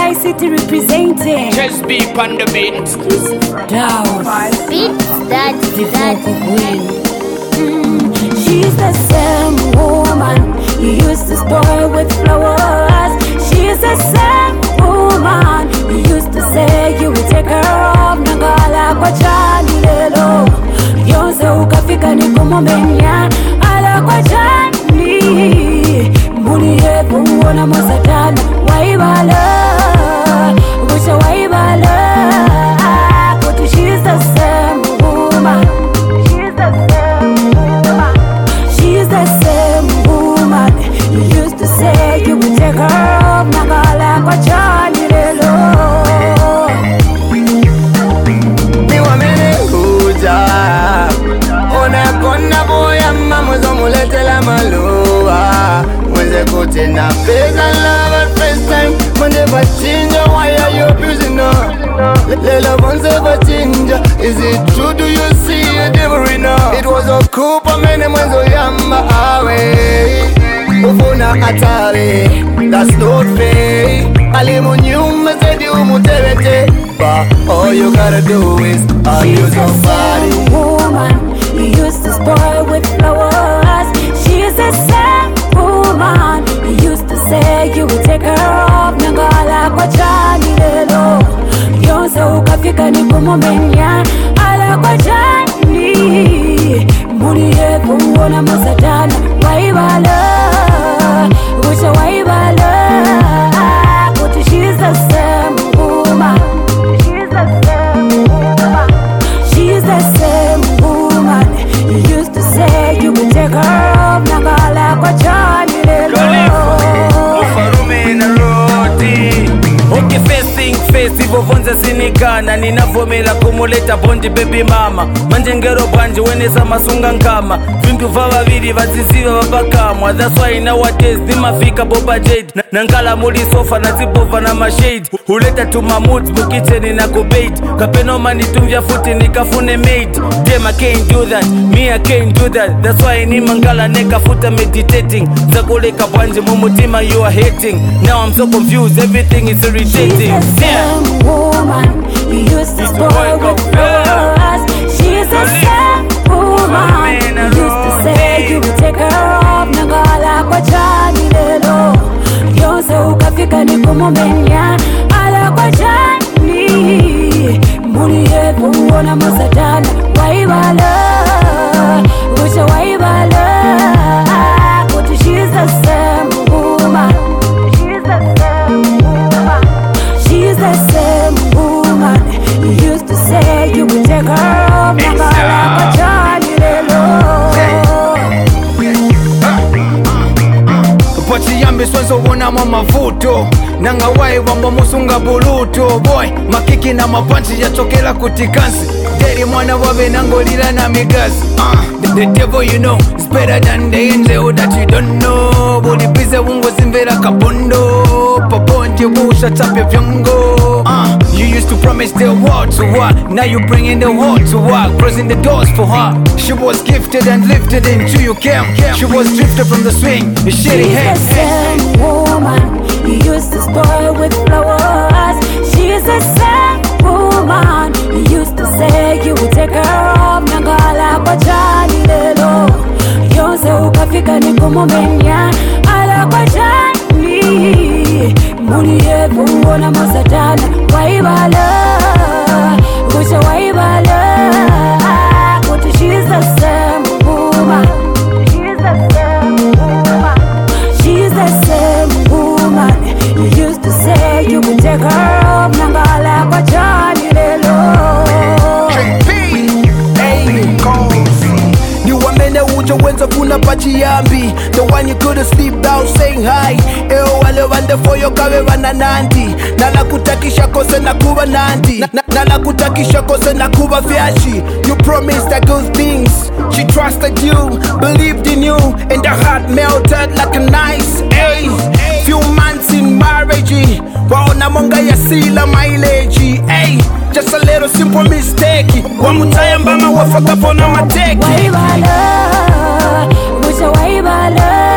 Sky City representing. Just be on the beat. Exclusive Daos. Beats that Queen. She's the same woman you used to spoil with flowers. She's the same woman you used to say you would take her off. Nagala kwa chani lelo yonse ukafika nikumomenya ala kwa chani mbuni yepo uona masatana waibala wisha waibala but she's the same woman. She's the same woman. She's the same woman you used to say you would take her off. Nagala kwa chani lelo Miwa mene huja Ona kona boya mamuzo mulete la maluwa Mweze kote na pesa love at first time Mwende bachinja, why are you abusing her? Lela vonse bachinja, is it true, do you see a devil now? It was a coup for mene mwenzo yamba awe Ufuna atari, that's not fair Alimu nyume zedi umutebete But all you gotta do is abuse your body. She's the same woman you used to spoil with flowers. She's the same woman you used to say you would take her off. Nagala kwa chani lelo yonse ukafika nikumomenya ala kwa chani mbuni yepo uona masatana waibala wisha waibala but she's the same woman. She's the same woman. She's the same woman you used to say you would take her off. Nagala kwa chani lelo Ufarume na roti Okay, facing face Ivo vonza sinikana Ninavomela kumuleta bondi baby mama Manjengero bwanji wenesa masunga nkama Vintu vava vili vaziziva vapakamwa That's why nowadays nimafika boba jade Nankala muli sofa na zibova na mashade Huleta tumamoods mukiteni na kubait Kapenoma nitumvya futi nikafune mate Damn I can't do that, me I can't do that That's why ni mangala neka futa meditating Zakuleka bwanji mumutima you are hating Now I'm so confused, everything is irritating. She's the same woman you used to spoil with flowers. She's the same woman you used to say you would take her off. Nagala kwa chani lelo yonse ukafika nikumomenya ala kwa chani mbuni yepo uona masatana waibala wisha waibala but she's the same woman. She's the same woman. She's the same woman you used to say you would take her off. Nagala kwa chani lelo Pachiyambi swanzo wona mavuto Nanga wai wamba musunga buluto Boy, makiki na mapanchi ya chokela kutikansi Deri mwana wabe nangolila na migazi The devil you know is better than the angel that you don't know Bodi bize ungo zimvera kabondo Paponti wusha tapya vyongo You used to promise the world to her Now you bringing the world to her Closing the doors for her She was gifted and lifted into your camp She was drifted from the swing Your shitty She's the same woman you used to spoil with flowers. She's the same woman you used to say you would take her off. Nagala kwa chani lelo yonse ukafika nikumomenya ala kwa chani mbuni yepo uona masatana waibala wisha waibala but she's the same woman. She's the same woman. She's the same woman you used to say you would take her off. Nagala kwa chani lelo Niwamene uja wenza kuna pachiyambi The one you couldn't sleep without saying hi Eo wale wande foyo kawe wana nandi Nala kutakisha kose na kuwa nandi Nala kutakisha kose na kuwa vyashi You promised her good things She trusted you, believed in you And her heart melted like an ice. Few months in marriage Waona monga ya sila mileage. Just a little simple mistake Wamutaya mbama wafaka pona mateki waibala wisha waibala